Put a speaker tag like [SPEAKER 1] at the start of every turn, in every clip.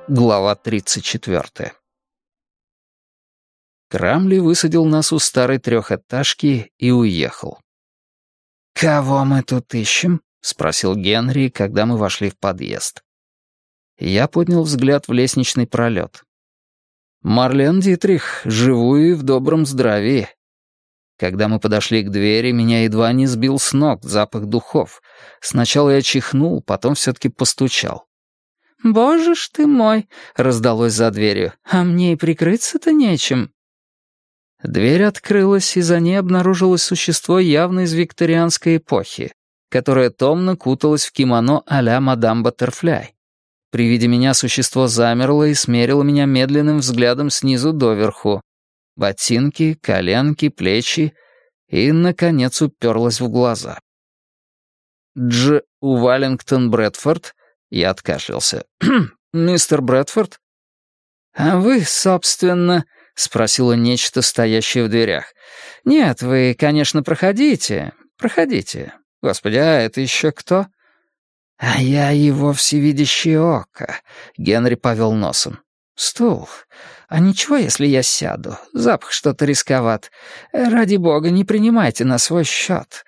[SPEAKER 1] Глава 34. Крамли высадил нас у старой трехэтажки и уехал. «Кого мы тут ищем?» — спросил Генри, когда мы вошли в подъезд. Я поднял взгляд в лестничный пролет. «Марлен Дитрих, живую и в добром здравии». Когда мы подошли к двери, меня едва не сбил с ног запах духов. Сначала я чихнул, потом все-таки постучал.
[SPEAKER 2] «Боже ж ты мой!» — раздалось за дверью. «А мне и прикрыться-то нечем».
[SPEAKER 1] Дверь открылась, и за ней обнаружилось существо явно из викторианской эпохи, которое томно куталось в кимоно а-ля мадам Баттерфляй. При виде меня существо замерло и смерило меня медленным взглядом снизу доверху. Ботинки, коленки, плечи и, наконец, уперлось в глаза. Уаллингтон Брэдфорд. Я откашлялся. «Мистер Брэдфорд?»
[SPEAKER 2] «А вы, собственно...» — спросило нечто, стоящее в дверях. «Нет, вы, конечно, проходите. Проходите. Господи, а это еще кто?» «А я его всевидящее око», — Генри повел носом. «Стул. А ничего, если я сяду? Запах что-то рисковат. Ради бога, не принимайте на свой счет».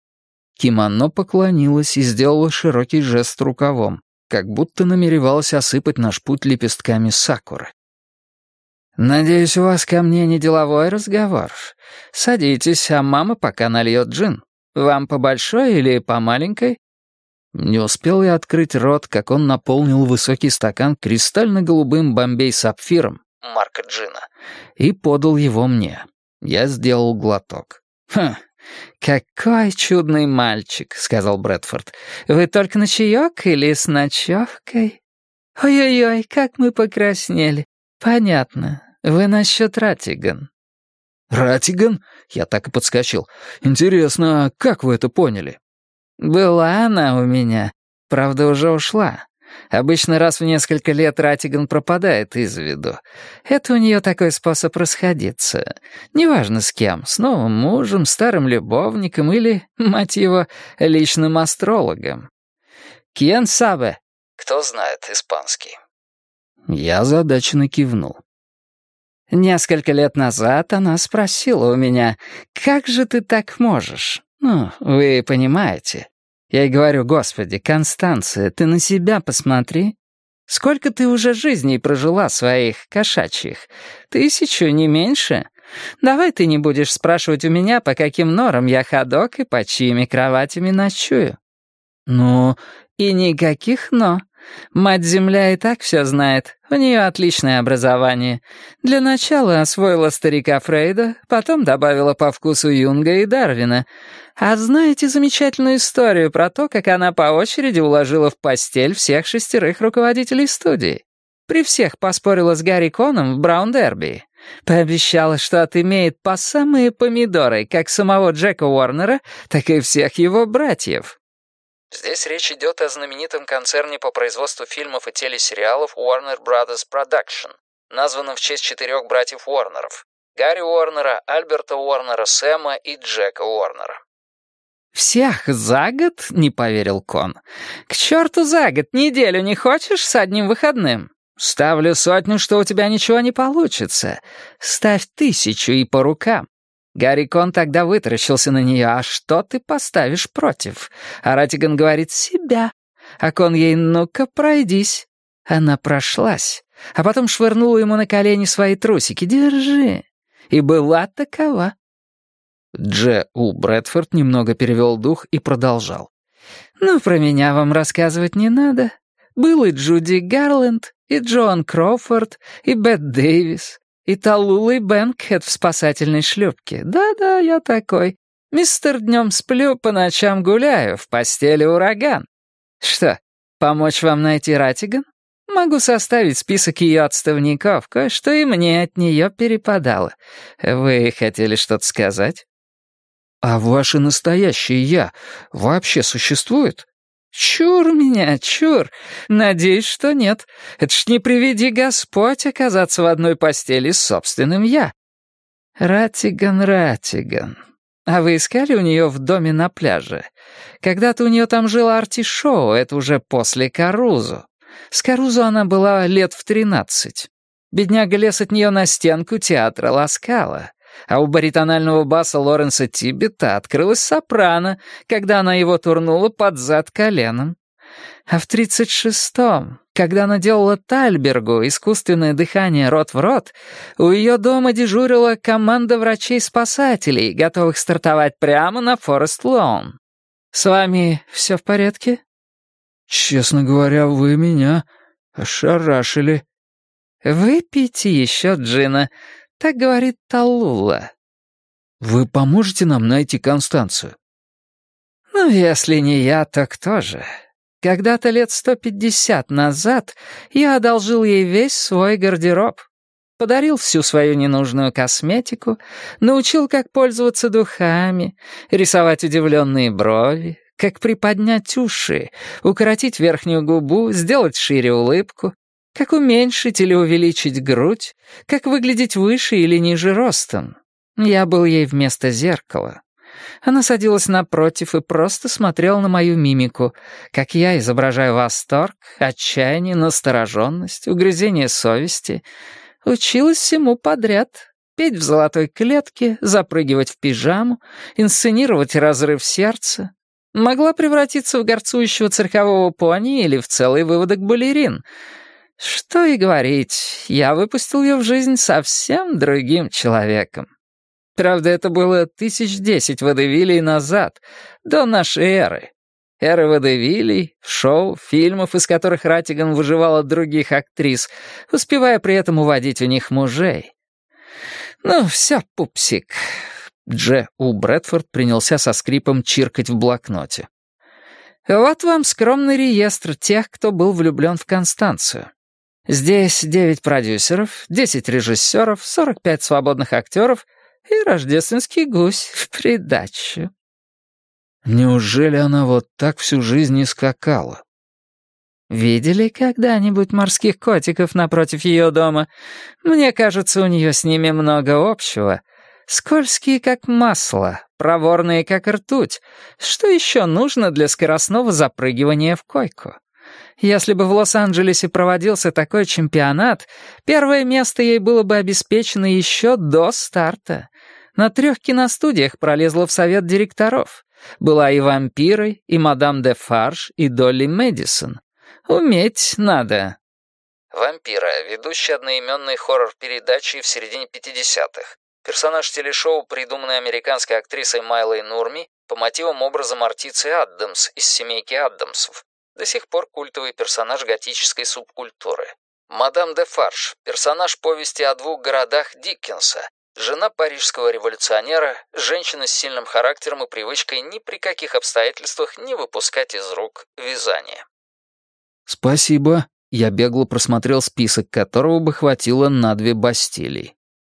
[SPEAKER 1] Кимоно поклонилась и сделала широкий жест рукавом, как будто намеревалась осыпать наш путь лепестками сакуры.
[SPEAKER 2] «Надеюсь, у вас ко мне не деловой разговор. Садитесь, а мама пока нальет джин. Вам по большой или по маленькой?»
[SPEAKER 1] Не успел я открыть рот, как он наполнил высокий стакан кристально-голубым бомбей-сапфиром, марка джина, и подал его мне. Я сделал глоток.
[SPEAKER 2] «Хм, какой чудный мальчик», — сказал Брэдфорд. «Вы только на чаек или с ночевкой?» «Ой-ой-ой, как мы покраснели. Понятно. Вы насчет Ратиган».
[SPEAKER 1] «Ратиган?» — я так и подскочил. «Интересно, как вы это поняли?»
[SPEAKER 2] «Была она у меня. Правда, уже ушла. Обычно раз в несколько лет Ратиган пропадает из виду. Это у нее такой способ расходиться. Неважно с кем, с новым мужем, старым любовником или, мать его, личным астрологом. «Кьен сабе?»
[SPEAKER 1] «Кто знает испанский?» Я озадаченно кивнул.
[SPEAKER 2] Несколько лет назад она спросила у меня, «Как же ты так можешь?» Ну, вы понимаете. Я ей говорю, «Господи, Констанция, ты на себя посмотри. Сколько ты уже жизней прожила своих кошачьих? 1000, не меньше? Давай ты не будешь спрашивать у меня, по каким норам я ходок и под чьими кроватями ночую». Ну, и никаких «но». Мать-Земля и так все знает. У нее отличное образование. Для начала освоила старика Фрейда, потом добавила по вкусу Юнга и Дарвина. А знаете замечательную историю про то, как она по очереди уложила в постель всех 6 руководителей студии? При всех поспорила с Гарри Коном в Браун-Дерби. Пообещала, что отымеет по самые помидоры как самого Джека Уорнера, так и всех его братьев.
[SPEAKER 1] Здесь речь идет о знаменитом концерне по производству фильмов и телесериалов Warner Brothers Production, названном в честь 4 братьев Уорнеров — Гарри Уорнера, Альберта Уорнера, Сэма и Джека Уорнера.
[SPEAKER 2] «Всех за год?» — не поверил Кон. «К черту за год! Неделю не хочешь с одним выходным? Ставлю 100, что у тебя ничего не получится. Ставь 1000 и по рукам». Гарри Кон тогда вытаращился на нее. «А что ты поставишь против?» А Ратиган говорит «себя». А Кон ей «ну-ка, пройдись». Она прошлась, а потом швырнула ему на колени свои трусики. «Держи». И была такова.
[SPEAKER 1] Брэдфорд немного перевел дух и продолжал.
[SPEAKER 2] «Ну, про меня вам рассказывать не надо. Был и Джуди Гарленд, и Джоан Кроуфорд, и Бет Дэвис, и Талула, и Бэнкхед в спасательной шлюпке. Да-да, я такой. Мистер днем сплю, по ночам гуляю, в постели ураган. Что, помочь вам найти Ратиган? Могу составить список ее отставников, кое-что и мне от нее перепадало. Вы хотели что-то сказать?»
[SPEAKER 1] «А ваше настоящее «я» вообще существует?»
[SPEAKER 2] «Чур меня, чур. Надеюсь, что нет. Это ж не приведи Господь оказаться в одной постели с собственным «я». Ратиган, Ратиган. А вы искали у нее в доме на пляже? Когда-то у нее там жила Арти-Шоу, это уже после Карузо. С Карузо она была лет в 13. Бедняга лез от нее на стенку театра Ласкала, а у баритонального баса Лоренса Тиббета открылась сопрано, когда она его турнула под зад коленом. А в 36-м, когда она делала Тальбергу искусственное дыхание рот в рот, у ее дома дежурила команда врачей-спасателей, готовых стартовать прямо на Форест-Лоун. С вами все в порядке?
[SPEAKER 1] Честно говоря, вы меня ошарашили.
[SPEAKER 2] Выпейте еще джина, так говорит Таллула.
[SPEAKER 1] Вы поможете нам найти Констанцию?
[SPEAKER 2] Ну, если не я, то кто же? Когда-то лет 150 назад я одолжил ей весь свой гардероб. Подарил всю свою ненужную косметику, научил, как пользоваться духами, рисовать удивленные брови, как приподнять уши, укоротить верхнюю губу, сделать шире улыбку, как уменьшить или увеличить грудь, как выглядеть выше или ниже ростом. Я был ей вместо зеркала. Она садилась напротив и просто смотрела на мою мимику, как я изображаю восторг, отчаяние, настороженность, угрызение совести. Училась всему подряд. Петь в золотой клетке, запрыгивать в пижаму, инсценировать разрыв сердца. Могла превратиться в горцующего циркового пони или в целый выводок балерин. Что и говорить, я выпустил ее в жизнь совсем другим человеком. Правда, это было 1010 водевилей назад, до нашей эры. Эры водевилей, шоу, фильмов, из которых Ратиган выживал от других актрис, успевая при этом уводить у них мужей. Ну, все, пупсик. Дже У. Брэдфорд принялся со скрипом чиркать в блокноте. Вот вам скромный реестр тех, кто был влюблен в Констанцию. Здесь 9 продюсеров, 10 режиссеров, 45 свободных актеров и рождественский гусь в придачу.
[SPEAKER 1] Неужели она вот так всю жизнь и скакала?
[SPEAKER 2] Видели когда-нибудь морских котиков напротив ее дома? Мне кажется, у нее с ними много общего. Скользкие, как масло, проворные, как ртуть. Что еще нужно для скоростного запрыгивания в койку? Если бы в Лос-Анджелесе проводился такой чемпионат, первое место ей было бы обеспечено еще до старта. На 3 киностудиях пролезла в совет директоров. Была и вампирой, и мадам де Фарж, и Долли Мэдисон. Уметь надо. Вампира, ведущая одноименной хоррор-передачи в середине 50-х. Персонаж телешоу, придуманный американской актрисой Майлой Нурми по мотивам образа Мортиции Аддамс из «Семейки Аддамсов». До сих пор культовый персонаж готической субкультуры. Мадам де Фарж, персонаж повести о 2 городах Диккенса, жена парижского революционера, женщина с сильным характером и привычкой ни при каких обстоятельствах не выпускать из рук вязание.
[SPEAKER 1] Спасибо. Я бегло просмотрел список, которого бы хватило на 2 Бастилии.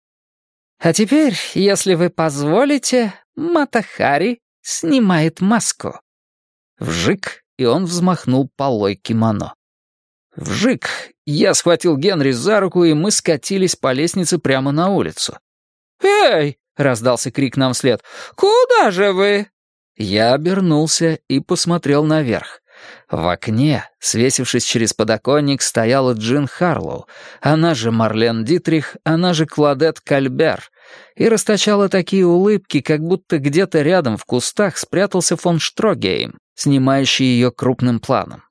[SPEAKER 2] А теперь, если вы позволите, Мата Хари снимает маску.
[SPEAKER 1] Вжик, и он взмахнул полой кимоно. Вжик! Я схватил Генри за руку, и мы скатились по лестнице прямо на улицу.
[SPEAKER 2] «Эй!» — раздался крик нам вслед. «Куда же вы?»
[SPEAKER 1] Я обернулся и посмотрел наверх. В окне, свесившись через подоконник, стояла Джин Харлоу, она же Марлен Дитрих, она же Клодет Кальбер, и расточала такие улыбки, как будто где-то рядом в кустах спрятался фон Штрогейм, снимающий ее крупным планом.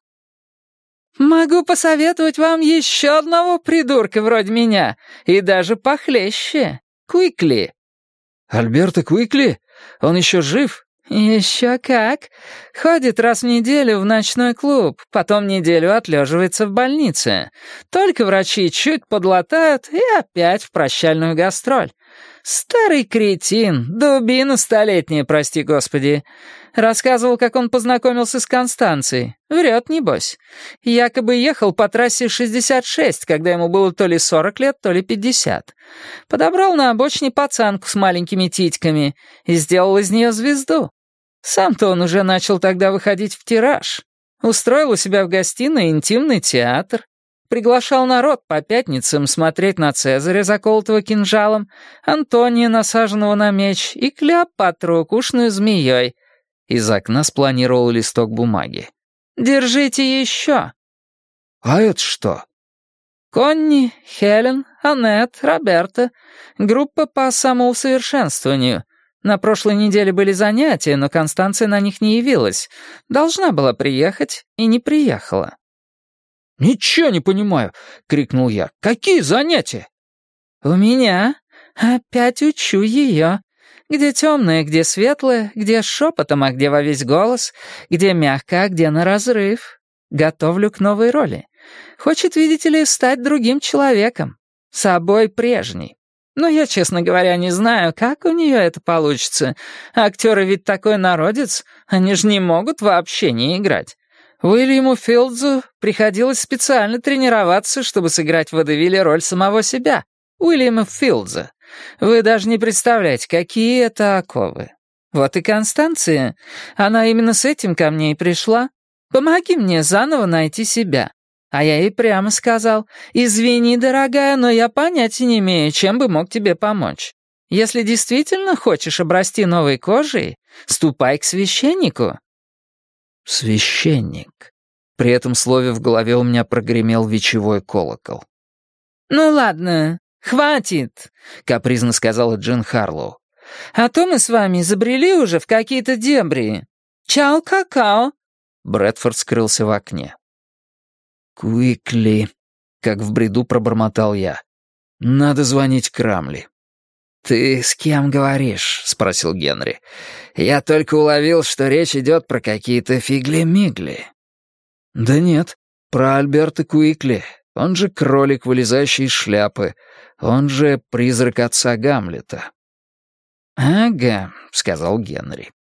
[SPEAKER 2] «Могу посоветовать вам еще одного придурка вроде меня, и даже похлеще. Куикли».
[SPEAKER 1] «Альберто Куикли? Он еще жив?»
[SPEAKER 2] «Еще как. Ходит раз в неделю в ночной клуб, потом неделю отлеживается в больнице. Только врачи чуть подлатают и опять в прощальную гастроль. Старый кретин, дубина столетняя, прости господи. Рассказывал, как он познакомился с Констанцией. Врет, небось. Якобы ехал по трассе 66, когда ему было то ли 40 лет, то ли 50. Подобрал на обочине пацанку с маленькими титьками и сделал из нее звезду. Сам-то он уже начал тогда выходить в тираж. Устроил у себя в гостиной интимный театр. Приглашал народ по пятницам смотреть на Цезаря, заколотого кинжалом, Антония, насаженного на меч, и Клеопатру, укушенную змеей. Из окна спланировал листок бумаги. «Держите еще!»
[SPEAKER 1] А это что?»
[SPEAKER 2] Конни, Хелен, Аннет, Роберта. Группа по самоусовершенствованию. На прошлой неделе были занятия, но Констанция на них не явилась. Должна была приехать и не приехала.
[SPEAKER 1] «Ничего не понимаю!» — крикнул я. «Какие занятия?»
[SPEAKER 2] «У меня. Опять учу ее. Где темное, где светлое, где шепотом, а где во весь голос, где мягко, а где наразрыв. Готовлю к новой роли. Хочет, видите ли, стать другим человеком. Собой прежней. Но я, честно говоря, не знаю, как у нее это получится. Актеры ведь такой народец, они же не могут вообще не играть. Уильяму Филдзу приходилось специально тренироваться, чтобы сыграть в водевиле роль самого себя, Уильяма Филдза. Вы даже не представляете, какие это оковы. Вот и Констанция, она именно с этим ко мне и пришла. Помоги мне заново найти себя. А я ей прямо сказал: «Извини, дорогая, но я понятия не имею, чем бы мог тебе помочь. Если действительно хочешь обрасти новой кожей, ступай к священнику».
[SPEAKER 1] «Священник». При этом слове в голове у меня прогремел вечевой колокол.
[SPEAKER 2] «Ну ладно, хватит», — капризно сказала Джин Харлоу. «А то мы с вами забрели уже в какие-то дебри. Чао, какао».
[SPEAKER 1] Брэдфорд скрылся в окне. «Куикли», — как в бреду пробормотал я. «Надо звонить Крамли». «Ты с кем говоришь?» — спросил Генри. «Я только уловил, что речь идет про какие-то фигли-мигли». «Да нет, про Альберта Куикли. Он же кролик, вылезающий из шляпы. Он же призрак отца Гамлета». «Ага», — сказал Генри.